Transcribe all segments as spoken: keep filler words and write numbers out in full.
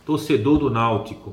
torcedor do Náutico,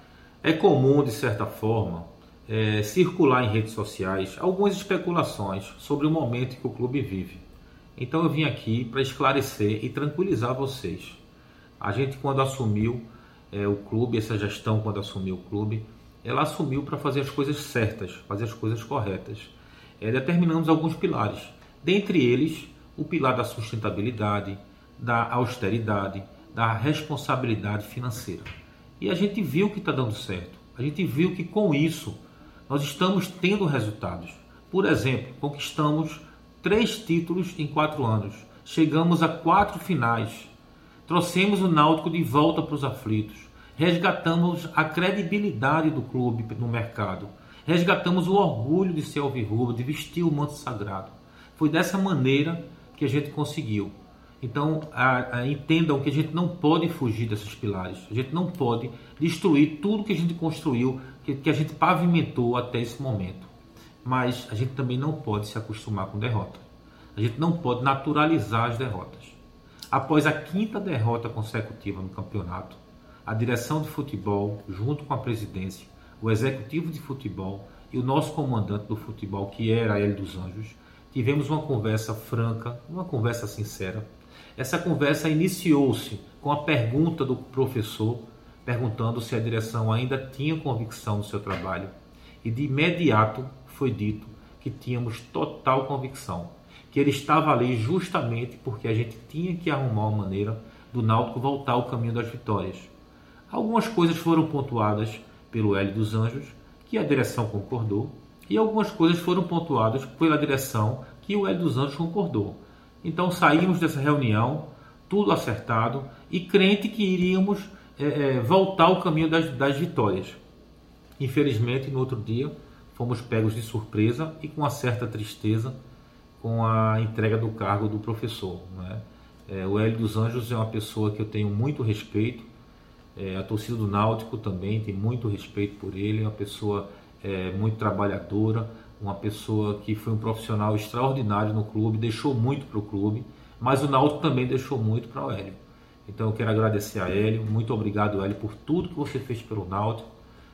é comum, de certa forma, é, circular em redes sociais algumas especulações sobre o momento que o clube vive. Então eu vim aqui para esclarecer e tranquilizar vocês. A gente, quando assumiu é, o clube, essa gestão quando assumiu o clube, ela assumiu para fazer as coisas certas, fazer as coisas corretas. É, determinamos alguns pilares, dentre eles o pilar da sustentabilidade, da austeridade, da responsabilidade financeira. E a gente viu que está dando certo. A gente viu que com isso nós estamos tendo resultados. Por exemplo, conquistamos três títulos em quatro anos. Chegamos a quatro finais. Trouxemos o Náutico de volta para os aflitos. Resgatamos a credibilidade do clube no mercado. Resgatamos o orgulho de ser alvirrubro, de vestir o manto sagrado. Foi dessa maneira que a gente conseguiu. Então, a, a, entendam que a gente não pode fugir desses pilares. A gente não pode destruir tudo que a gente construiu, que, que a gente pavimentou até esse momento. Mas a gente também não pode se acostumar com derrota. A gente não pode naturalizar as derrotas. Após a quinta derrota consecutiva no campeonato, a direção de futebol, junto com a presidência, o executivo de futebol e o nosso comandante do futebol, que era Hélio dos Anjos, tivemos uma conversa franca, uma conversa sincera. Essa conversa iniciou-se com a pergunta do professor, perguntando se a direção ainda tinha convicção no seu trabalho. E de imediato foi dito que tínhamos total convicção, que ele estava ali justamente porque a gente tinha que arrumar uma maneira do Náutico voltar ao caminho das vitórias. Algumas coisas foram pontuadas pelo Hélio dos Anjos, que a direção concordou, e algumas coisas foram pontuadas pela direção que o Hélio dos Anjos concordou. Então saímos dessa reunião, tudo acertado, e crente que iríamos é, é, voltar ao caminho das, das vitórias. Infelizmente, no outro dia, fomos pegos de surpresa e com uma certa tristeza com a entrega do cargo do professor, né? É, o Hélio dos Anjos é uma pessoa que eu tenho muito respeito, é, a torcida do Náutico também tem muito respeito por ele, é uma pessoa é, muito trabalhadora, uma pessoa que foi um profissional extraordinário no clube, deixou muito para o clube, mas o Náutico também deixou muito para o Hélio. Então eu quero agradecer a Hélio, muito obrigado, Hélio, por tudo que você fez pelo Náutico.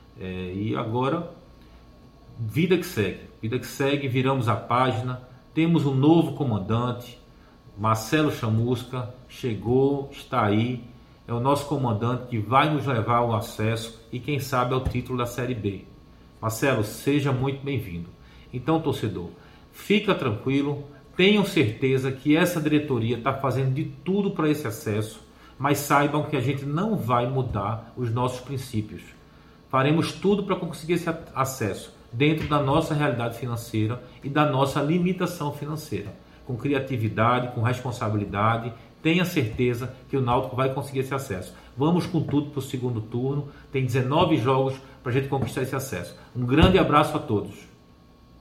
É, e agora, vida que segue, vida que segue, viramos a página, temos um novo comandante, Marcelo Chamusca, chegou, está aí, é o nosso comandante que vai nos levar ao acesso e quem sabe ao título da Série B. Marcelo, seja muito bem-vindo. Então, torcedor, fica tranquilo, tenham certeza que essa diretoria está fazendo de tudo para esse acesso, mas saibam que a gente não vai mudar os nossos princípios. Faremos tudo para conseguir esse acesso dentro da nossa realidade financeira e da nossa limitação financeira. Com criatividade, com responsabilidade, tenha certeza que o Náutico vai conseguir esse acesso. Vamos com tudo para o segundo turno, tem dezenove jogos para a gente conquistar esse acesso. Um grande abraço a todos.